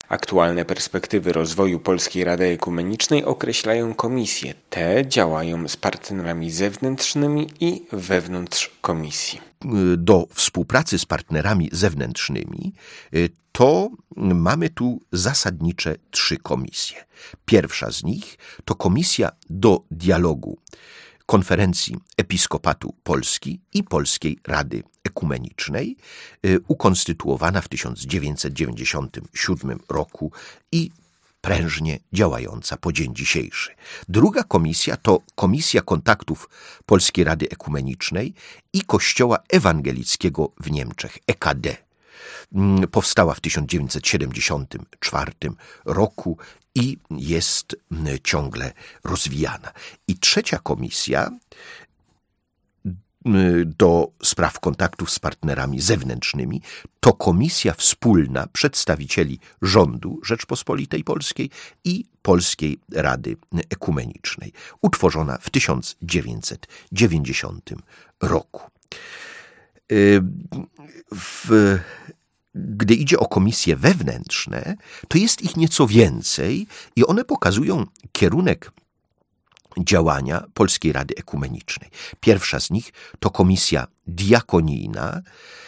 Aktualne perspektywy rozwoju Polskiej Rady Ekumenicznej określają komisje. Te działają z partnerami zewnętrznymi i wewnątrz komisji. Do współpracy z partnerami zewnętrznymi to mamy tu zasadnicze 3 komisje. Pierwsza z nich to Komisja do Dialogu Konferencji Episkopatu Polski i Polskiej Rady Ekumenicznej, ukonstytuowana w 1997 roku i prężnie działająca po dzień dzisiejszy. Druga komisja to Komisja Kontaktów Polskiej Rady Ekumenicznej i Kościoła Ewangelickiego w Niemczech, EKD. Powstała w 1974 roku i jest ciągle rozwijana. I trzecia komisja do spraw kontaktów z partnerami zewnętrznymi to Komisja Wspólna Przedstawicieli Rządu Rzeczpospolitej Polskiej i Polskiej Rady Ekumenicznej, utworzona w 1990 roku. Gdy idzie o komisje wewnętrzne, to jest ich nieco więcej i one pokazują kierunek działania Polskiej Rady Ekumenicznej. Pierwsza z nich to Komisja Diakonijna,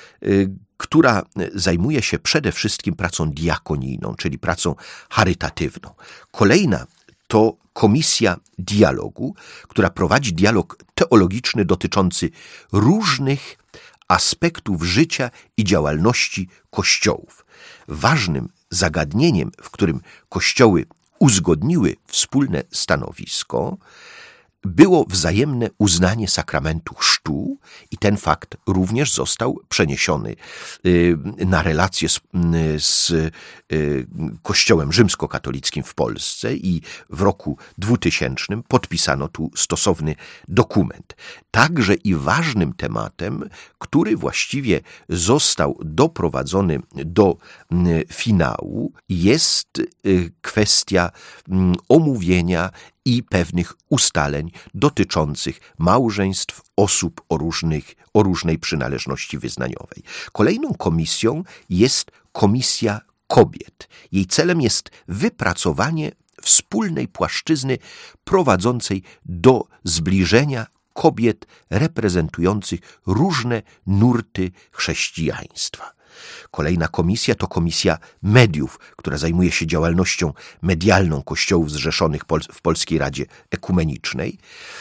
która zajmuje się przede wszystkim pracą diakonijną, czyli pracą charytatywną. Kolejna to Komisja Dialogu, która prowadzi dialog teologiczny dotyczący różnych aspektów życia i działalności kościołów. Ważnym zagadnieniem, w którym kościoły uzgodniły wspólne stanowisko, było wzajemne uznanie sakramentu chrztu i ten fakt również został przeniesiony na relacje z Kościołem rzymskokatolickim w Polsce i w roku 2000 podpisano tu stosowny dokument. Także i ważnym tematem, który właściwie został doprowadzony do finału, jest kwestia omówienia i pewnych ustaleń dotyczących małżeństw osób o różnej przynależności wyznaniowej. Kolejną komisją jest Komisja Kobiet. Jej celem jest wypracowanie wspólnej płaszczyzny prowadzącej do zbliżenia kobiet reprezentujących różne nurty chrześcijaństwa. Kolejna komisja to Komisja Mediów, która zajmuje się działalnością medialną kościołów zrzeszonych w Polskiej Radzie Ekumenicznej.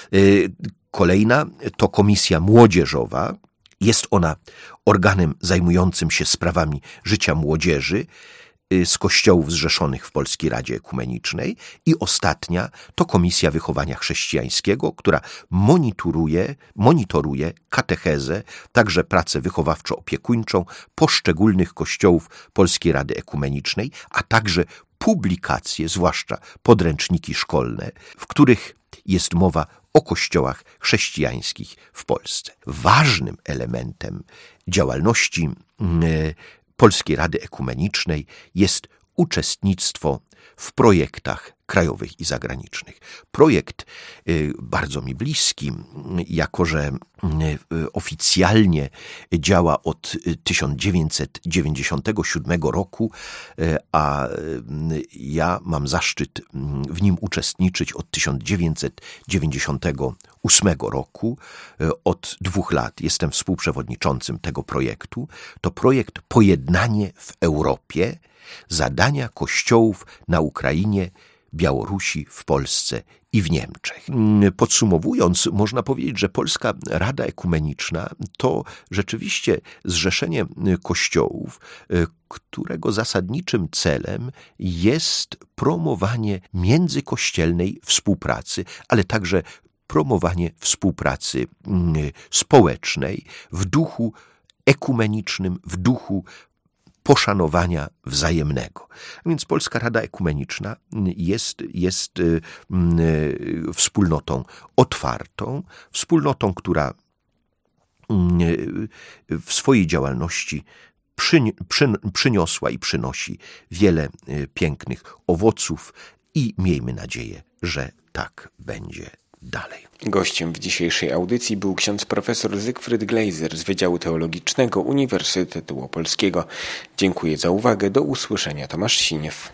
Kolejna to Komisja Młodzieżowa. Jest ona organem zajmującym się sprawami życia młodzieży z kościołów zrzeszonych w Polskiej Radzie Ekumenicznej. I ostatnia to Komisja Wychowania Chrześcijańskiego, która monitoruje katechezę, także pracę wychowawczo-opiekuńczą poszczególnych kościołów Polskiej Rady Ekumenicznej, a także publikacje, zwłaszcza podręczniki szkolne, w których jest mowa o kościołach chrześcijańskich w Polsce. Ważnym elementem działalności Polskiej Rady Ekumenicznej jest uczestnictwo w projektach krajowych i zagranicznych. Projekt bardzo mi bliski, jako że oficjalnie działa od 1997 roku, a ja mam zaszczyt w nim uczestniczyć od 1998 roku. Od 2 lat jestem współprzewodniczącym tego projektu. To projekt Pojednanie w Europie, zadania kościołów na Ukrainie, Białorusi, w Polsce i w Niemczech. Podsumowując, można powiedzieć, że Polska Rada Ekumeniczna to rzeczywiście zrzeszenie kościołów, którego zasadniczym celem jest promowanie międzykościelnej współpracy, ale także promowanie współpracy społecznej w duchu ekumenicznym, w duchu poszanowania wzajemnego. A więc Polska Rada Ekumeniczna jest wspólnotą otwartą, wspólnotą, która w swojej działalności przyniosła i przynosi wiele pięknych owoców i miejmy nadzieję, że tak będzie dalej. Gościem w dzisiejszej audycji był ksiądz profesor Zygfryd Glejzer z Wydziału Teologicznego Uniwersytetu Opolskiego. Dziękuję za uwagę. Do usłyszenia. Tomasz Siniew.